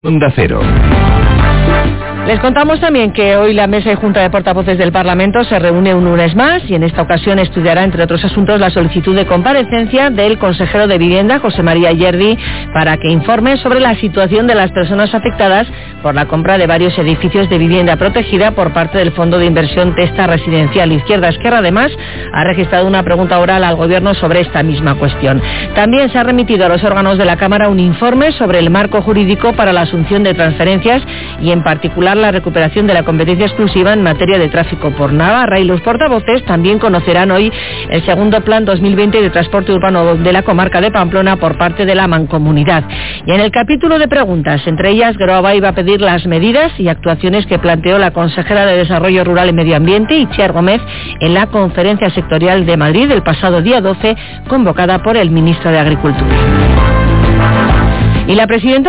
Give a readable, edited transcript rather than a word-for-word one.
Onda Cero. Les contamos también que hoy la Mesa y Junta de Portavoces del Parlamento se reúne un lunes más y en esta ocasión estudiará, entre otros asuntos, la solicitud de comparecencia del consejero de Vivienda, José María Yerdi, para que informe sobre la situación de las personas afectadas por la compra de varios edificios de vivienda protegida por parte del Fondo de Inversión Testa Residencial. Izquierda Esquerra, además, ha registrado una pregunta oral al Gobierno sobre esta misma cuestión. También se ha remitido a los órganos de la Cámara un informe sobre el marco jurídico para la asunción de transferencias y, en particular, la recuperación de la competencia exclusiva en materia de tráfico por Navarra, y los portavoces también conocerán hoy el segundo Plan 2020 de transporte urbano de la comarca de Pamplona por parte de la Mancomunidad. Y en el capítulo de preguntas, entre ellas, Geroa iba a pedir las medidas y actuaciones que planteó la consejera de Desarrollo Rural y Medio Ambiente, Itziar Gómez, en la conferencia sectorial de Madrid el pasado día 12, convocada por el ministro de Agricultura. Y la presidenta